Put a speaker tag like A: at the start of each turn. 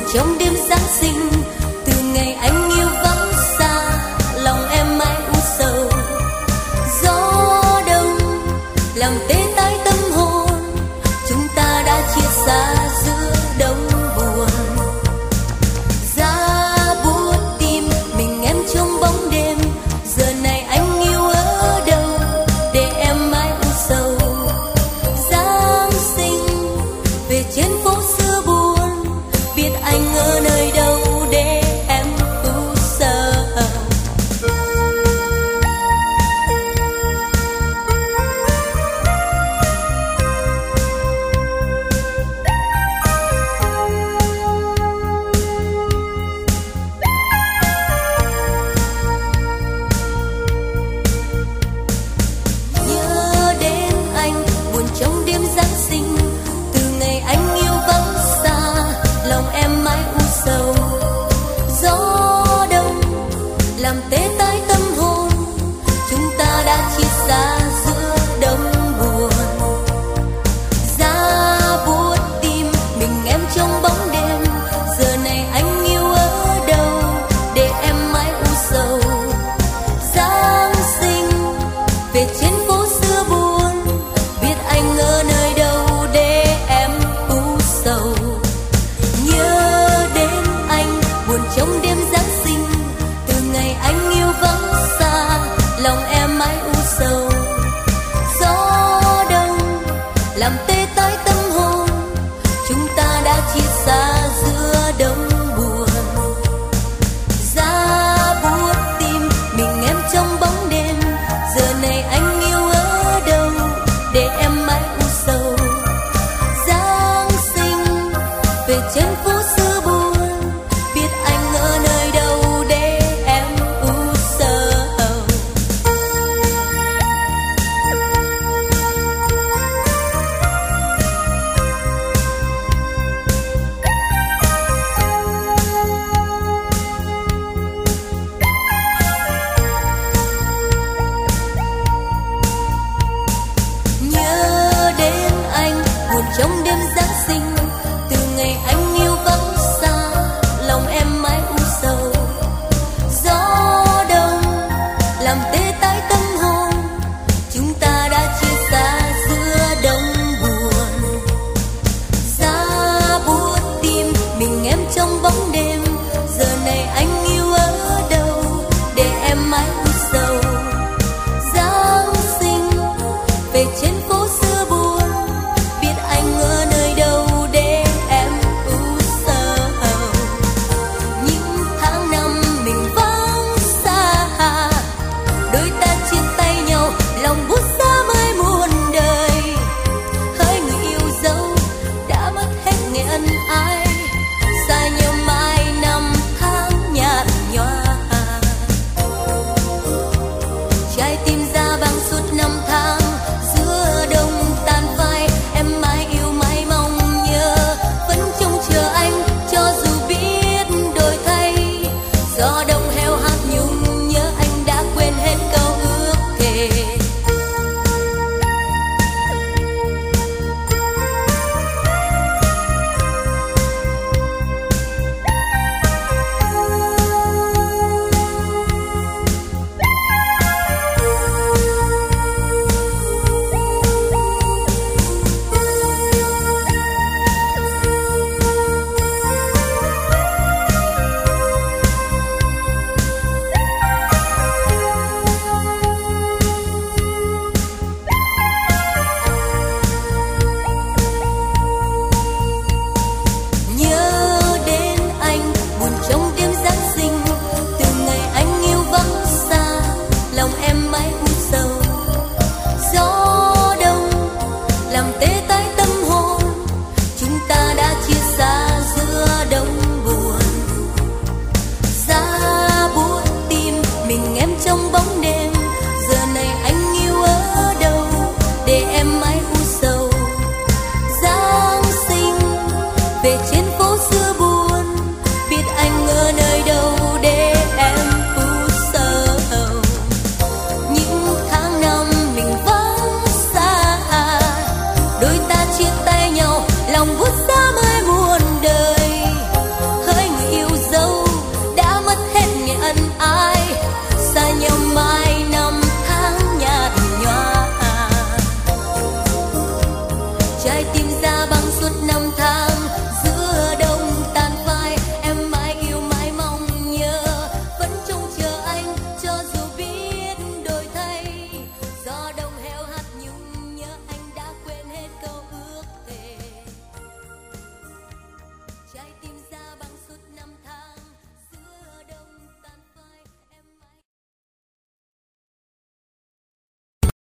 A: trong đêm Giáng sinh. Từ ngày anh yêu vắng xa, lòng em mãi u sầu. Gió đông làm tê tái tâm hồn, chúng ta đã chia xa giữa đông buồn. Giá buốt tim mình em trong bóng đêm, giờ này anh yêu ở đâu để em mãi u sầu. Giáng sinh về trên phố xưa buồn, biết anh ở nơi đâu để em u sầu. Nhớ đến anh buồn trong đêm Giáng sinh, từ ngày anh yêu vắng xa, lòng em mãi u sầu. Gió đông làm tê tái tâm hồn, chúng ta đã chia xa giữa đông buồn. Giá buốt tim mình em trong bóng đêm, giờ này anh yêu ở đâu để em mãi u sầu. Giáng sinh về trên phố xưa buồn, biết anh ở nơi đâu để em u sầu. Nhớ đến anh buồn trong đêm Giáng sinh, từ ngày anh yêu vắng xa, lòng em mãi u sầu. Gió đông làm tê tái tâm hồn, chúng ta đã chia xa giữa đông buồn. Giá buốt tim mình em trong bóng đêm, giờ này anh yêu ở đâu để em mãi u sầu. Giáng sinh về trên phố xưa buồn, biết anh ở nơi đâu để em u sầu. Nhớ đến anh buồn trong đêm Giáng sinh, từ ngày anh yêu vắng xa, lòng em mãi u sầu. Gió đông làm tê tái tâm hồn, chúng ta đã chia xa giữa đông buồn. Giá buốt tim mình em trong bóng đêm, giờ này anh yêu ở đâu để em mãi u sầu. Giáng sinh về trên phố